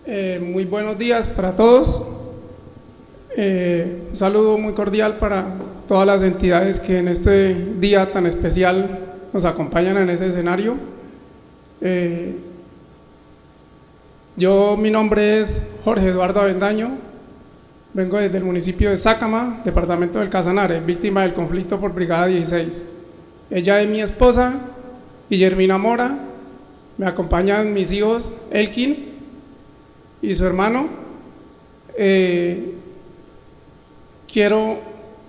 Muy buenos días para todos. Un saludo muy cordial para todas las entidades que en este día tan especial nos acompañan en ese escenario. Mi nombre es Jorge Eduardo Avendaño, vengo desde el municipio de Sácama, departamento del Casanare, víctima del conflicto por Brigada 16. Ella es mi esposa, Guillermina Mora, me acompañan mis hijos Elkin y su hermano. Quiero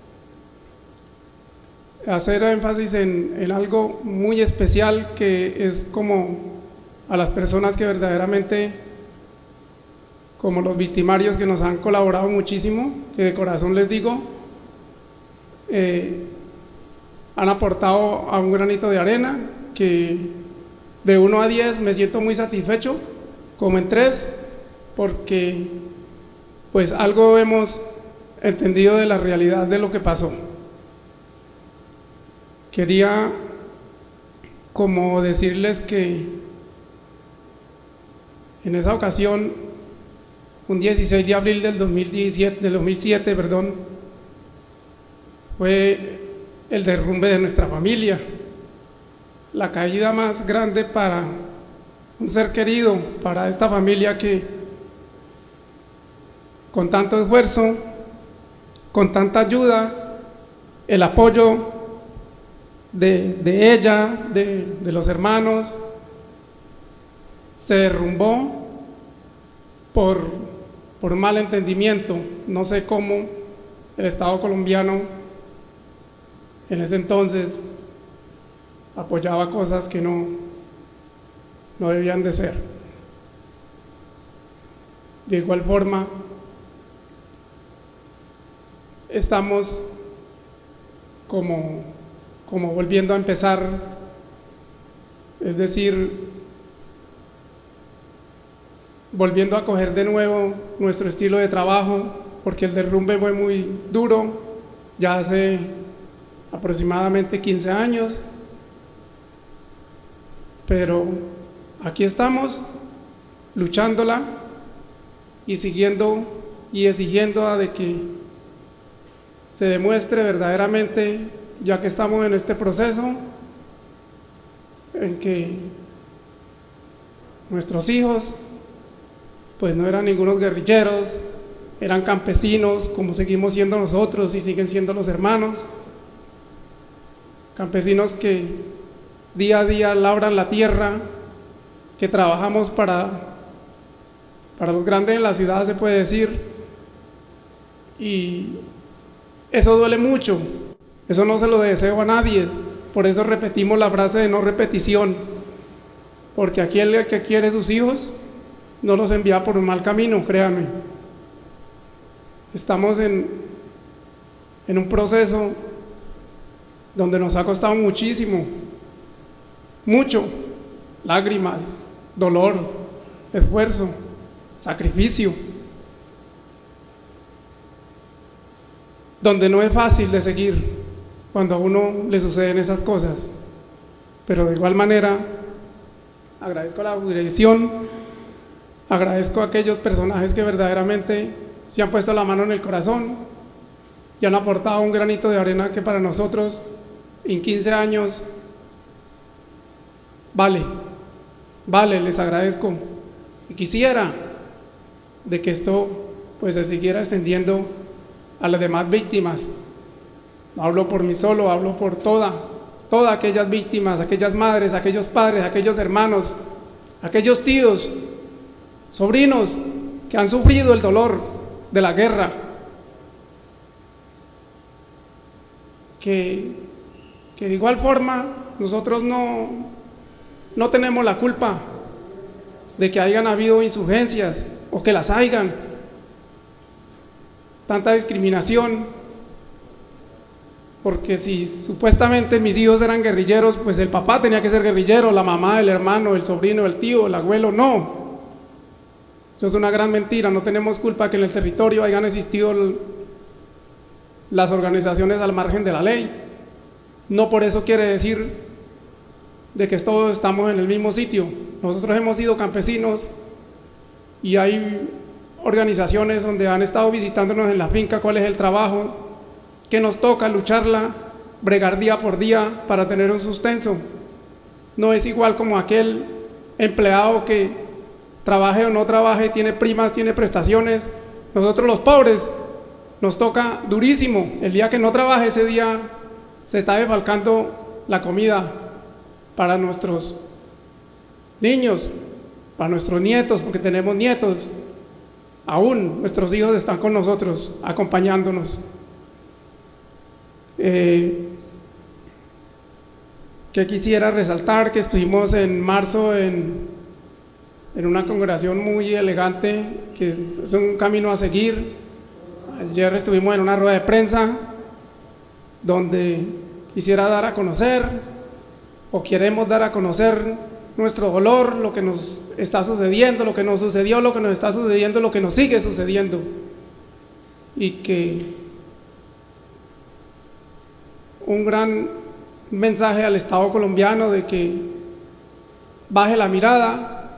hacer énfasis en algo muy especial, que es como a las personas que verdaderamente, como los victimarios que nos han colaborado muchísimo, que de corazón les digo, han aportado a un granito de arena, que de 1 a 10 me siento muy satisfecho, como en 3, porque pues algo hemos entendido de la realidad de lo que pasó. Quería como decirles que en esa ocasión, un 16 de abril del 2007, fue el derrumbe de nuestra familia, la caída más grande para un ser querido, para esta familia que con tanto esfuerzo, con tanta ayuda, el apoyo de ella, de los hermanos, se derrumbó por un mal entendimiento. No sé cómo el Estado colombiano en ese entonces apoyaba cosas que no debían de ser. De igual forma, estamos como volviendo a empezar, es decir, volviendo a coger de nuevo nuestro estilo de trabajo, porque el derrumbe fue muy duro, ya hace aproximadamente 15 años, pero aquí estamos luchándola y siguiendo y exigiendo de que se demuestre verdaderamente, ya que estamos en este proceso, en que nuestros hijos pues no eran ningunos guerrilleros, eran campesinos, como seguimos siendo nosotros y siguen siendo los hermanos, campesinos que día a día labran la tierra, que trabajamos para los grandes en la ciudad, se puede decir, y eso duele mucho, eso no se lo deseo a nadie, por eso repetimos la frase de no repetición, porque aquí el que quiere sus hijos no los envía por un mal camino, créanme. Estamos en un proceso donde nos ha costado muchísimo, mucho, lágrimas, dolor, esfuerzo, sacrificio, donde no es fácil de seguir cuando a uno le suceden esas cosas, pero de igual manera agradezco la jurisdicción, agradezco a aquellos personajes que verdaderamente se han puesto la mano en el corazón y han aportado un granito de arena que para nosotros en 15 años vale, les agradezco, y quisiera de que esto pues se siguiera extendiendo a las demás víctimas. No hablo por mí solo, hablo por todas aquellas víctimas, aquellas madres, aquellos padres, aquellos hermanos, aquellos tíos, sobrinos que han sufrido el dolor de la guerra, que de igual forma nosotros no tenemos la culpa de que hayan habido insurgencias o que las hayan, tanta discriminación, porque si supuestamente mis hijos eran guerrilleros, pues el papá tenía que ser guerrillero, la mamá, el hermano, el sobrino, el tío, el abuelo, no. Eso es una gran mentira, no tenemos culpa que en el territorio hayan existido las organizaciones al margen de la ley. No por eso quiere decir de que todos estamos en el mismo sitio. Nosotros hemos sido campesinos y hay organizaciones donde han estado visitándonos en la finca cuál es el trabajo que nos toca lucharla, bregar día por día para tener un sustento. No es igual como aquel empleado que trabaje o no trabaje, tiene primas, tiene prestaciones. Nosotros los pobres nos toca durísimo. El día que no trabaje, ese día se está defalcando la comida para nuestros niños, para nuestros nietos, porque tenemos nietos. Aún nuestros hijos están con nosotros, acompañándonos. Que quisiera resaltar que estuvimos en marzo en una congregación muy elegante, que es un camino a seguir. Ayer estuvimos en una rueda de prensa donde quisiera dar a conocer, o queremos dar a conocer nuestro dolor, lo que nos está sucediendo, lo que nos sucedió, lo que nos está sucediendo, lo que nos sigue sucediendo, y que un gran mensaje al Estado colombiano de que baje la mirada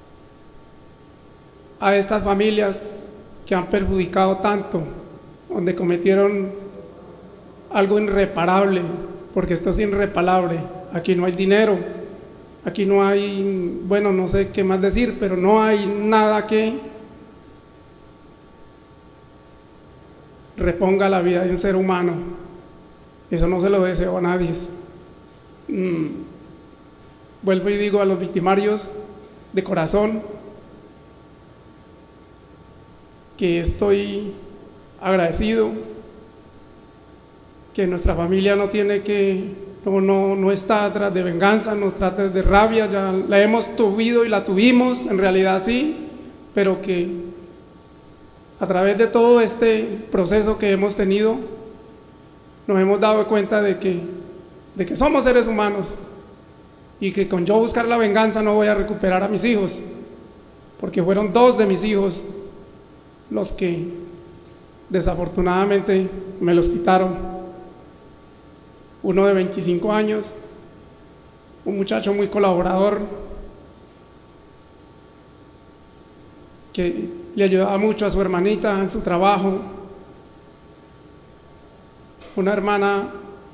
a estas familias que han perjudicado tanto, donde cometieron algo irreparable, porque esto es irreparable. Aquí no hay dinero, aquí no hay, bueno, no sé qué más decir, pero no hay nada que reponga la vida de un ser humano. Eso no se lo deseo a nadie. Vuelvo y digo a los victimarios de corazón que estoy agradecido, que nuestra familia no tiene que, no está atrás de venganza, no está atrás de rabia, ya la hemos tuvido y la tuvimos, en realidad sí, pero que a través de todo este proceso que hemos tenido, nos hemos dado cuenta de que somos seres humanos, y que con yo buscar la venganza no voy a recuperar a mis hijos, porque fueron 2 de mis hijos los que desafortunadamente me los quitaron. Uno de 25 años, un muchacho muy colaborador, que le ayudaba mucho a su hermanita en su trabajo, una hermana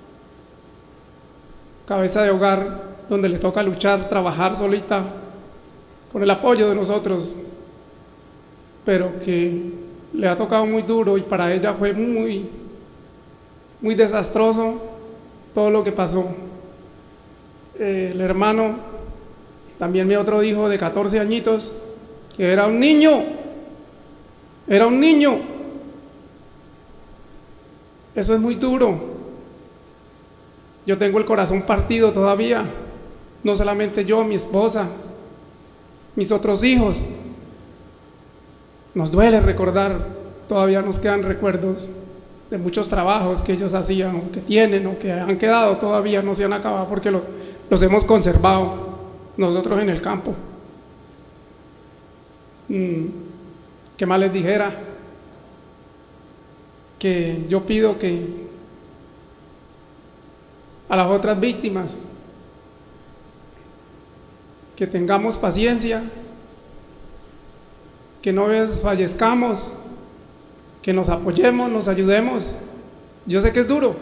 cabeza de hogar, donde le toca luchar, trabajar solita, con el apoyo de nosotros, pero que le ha tocado muy duro, y para ella fue muy, muy desastroso todo lo que pasó. El hermano, también mi otro hijo de 14 añitos, que era un niño, eso es muy duro. Yo tengo el corazón partido todavía, no solamente yo, mi esposa, mis otros hijos. Nos duele recordar, todavía nos quedan recuerdos de muchos trabajos que ellos hacían, o que tienen, o que han quedado todavía, no se han acabado, porque los hemos conservado nosotros en el campo. ¿Qué más les dijera? Que yo pido que a las otras víctimas que tengamos paciencia, que no desfallezcamos, que nos apoyemos, nos ayudemos. Yo sé que es duro,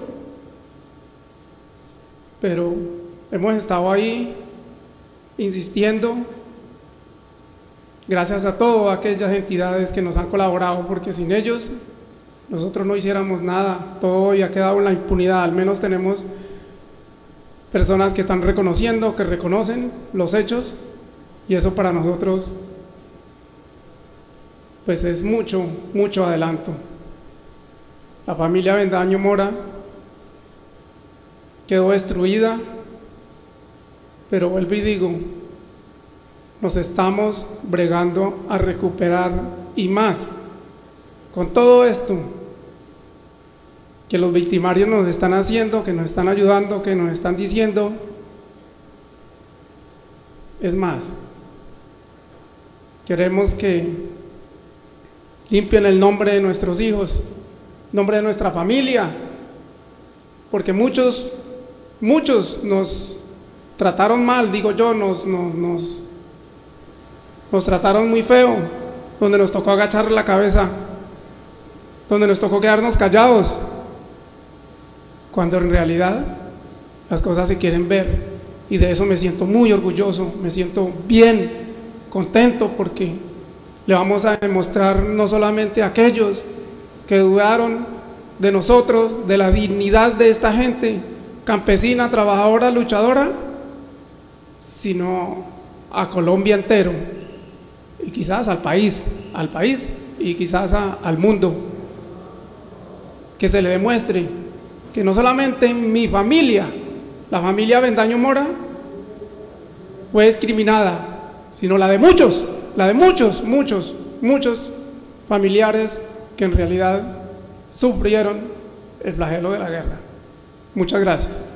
pero hemos estado ahí insistiendo, gracias a todas aquellas entidades que nos han colaborado, porque sin ellos nosotros no hiciéramos nada, todo había quedado en la impunidad. Al menos tenemos personas que están reconociendo, que reconocen los hechos, y eso para nosotros pues es mucho, mucho adelanto. La familia Avendaño Mora quedó destruida, pero vuelvo y digo, nos estamos bregando a recuperar, y más con todo esto que los victimarios nos están haciendo, que nos están ayudando, que nos están diciendo. Es más, queremos que limpien el nombre de nuestros hijos, nombre de nuestra familia, porque muchos nos trataron mal, digo yo, nos trataron muy feo, donde nos tocó agachar la cabeza, donde nos tocó quedarnos callados, cuando en realidad las cosas se quieren ver, y de eso me siento muy orgulloso, me siento bien, contento, porque le vamos a demostrar no solamente a aquellos que dudaron de nosotros, de la dignidad de esta gente campesina, trabajadora, luchadora, sino a Colombia entero, y quizás al país y quizás al mundo, que se le demuestre que no solamente mi familia, la familia Avendaño Mora, fue discriminada, sino la de muchos familiares que en realidad sufrieron el flagelo de la guerra. Muchas gracias.